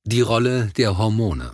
Die Rolle der Hormone.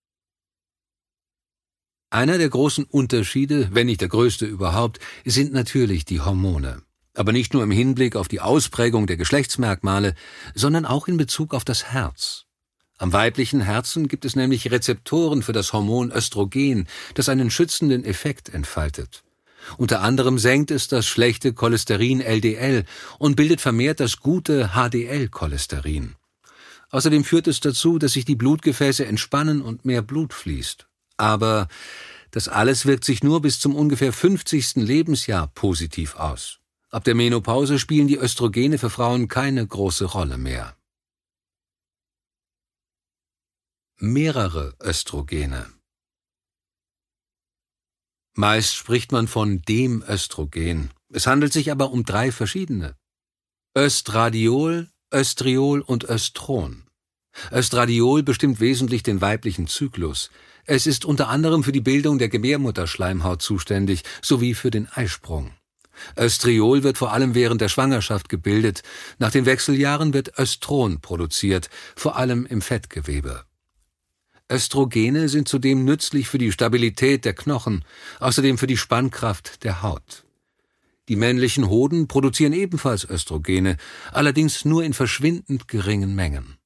Einer der großen Unterschiede, wenn nicht der größte überhaupt, sind natürlich die Hormone. Aber nicht nur im Hinblick auf die Ausprägung der Geschlechtsmerkmale, sondern auch in Bezug auf das Herz. Am weiblichen Herzen gibt es nämlich Rezeptoren für das Hormon Östrogen, das einen schützenden Effekt entfaltet. Unter anderem senkt es das schlechte Cholesterin LDL und bildet vermehrt das gute HDL-Cholesterin. Außerdem führt es dazu, dass sich die Blutgefäße entspannen und mehr Blut fließt. Aber das alles wirkt sich nur bis zum ungefähr 50. Lebensjahr positiv aus. Ab der Menopause spielen die Östrogene für Frauen keine große Rolle mehr. Mehrere Östrogene. Meist spricht man von dem Östrogen. Es handelt sich aber um 3 verschiedene. Östradiol, Östriol und Östron. Östradiol bestimmt wesentlich den weiblichen Zyklus. Es ist unter anderem für die Bildung der Gebärmutterschleimhaut zuständig, sowie für den Eisprung. Östriol wird vor allem während der Schwangerschaft gebildet. Nach den Wechseljahren wird Östron produziert, vor allem im Fettgewebe. Östrogene sind zudem nützlich für die Stabilität der Knochen, außerdem für die Spannkraft der Haut. Die männlichen Hoden produzieren ebenfalls Östrogene, allerdings nur in verschwindend geringen Mengen.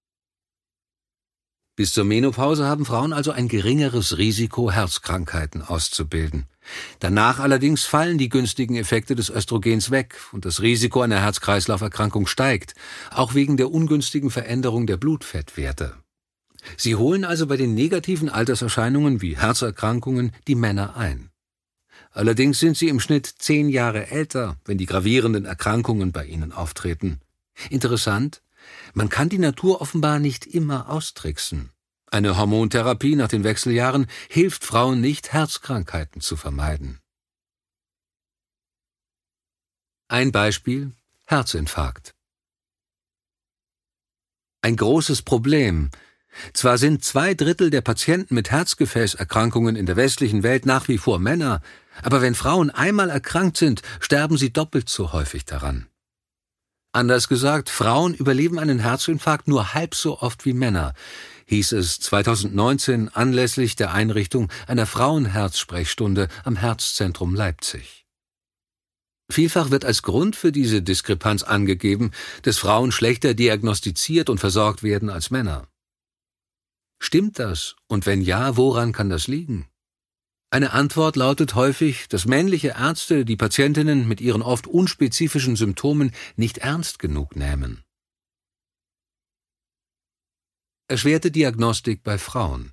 Bis zur Menopause haben Frauen also ein geringeres Risiko, Herzkrankheiten auszubilden. Danach allerdings fallen die günstigen Effekte des Östrogens weg und das Risiko einer Herz-Kreislauf-Erkrankung steigt, auch wegen der ungünstigen Veränderung der Blutfettwerte. Sie holen also bei den negativen Alterserscheinungen wie Herzerkrankungen die Männer ein. Allerdings sind sie im Schnitt 10 Jahre älter, wenn die gravierenden Erkrankungen bei ihnen auftreten. Interessant, man kann die Natur offenbar nicht immer austricksen. Eine Hormontherapie nach den Wechseljahren hilft Frauen nicht, Herzkrankheiten zu vermeiden. Ein Beispiel: Herzinfarkt. Ein großes Problem. Zwar sind 2/3 der Patienten mit Herzgefäßerkrankungen in der westlichen Welt nach wie vor Männer, aber wenn Frauen einmal erkrankt sind, sterben sie doppelt so häufig daran. Anders gesagt, Frauen überleben einen Herzinfarkt nur halb so oft wie Männer, hieß es 2019 anlässlich der Einrichtung einer Frauenherzsprechstunde am Herzzentrum Leipzig. Vielfach wird als Grund für diese Diskrepanz angegeben, dass Frauen schlechter diagnostiziert und versorgt werden als Männer. Stimmt das? Und wenn ja, woran kann das liegen? Eine Antwort lautet häufig, dass männliche Ärzte die Patientinnen mit ihren oft unspezifischen Symptomen nicht ernst genug nehmen. Erschwerte Diagnostik bei Frauen.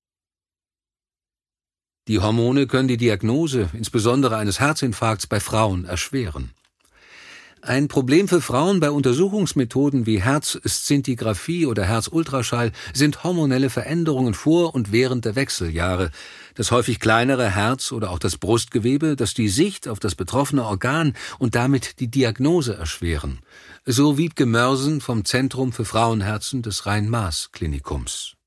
Die Hormone können die Diagnose, insbesondere eines Herzinfarkts bei Frauen, erschweren. Ein Problem für Frauen bei Untersuchungsmethoden wie Herzszintigraphie oder Herzultraschall sind hormonelle Veränderungen vor und während der Wechseljahre, das häufig kleinere Herz oder auch das Brustgewebe, das die Sicht auf das betroffene Organ und damit die Diagnose erschweren. So Wiebke Mörsen vom Zentrum für Frauenherzen des Rhein-Maas-Klinikums.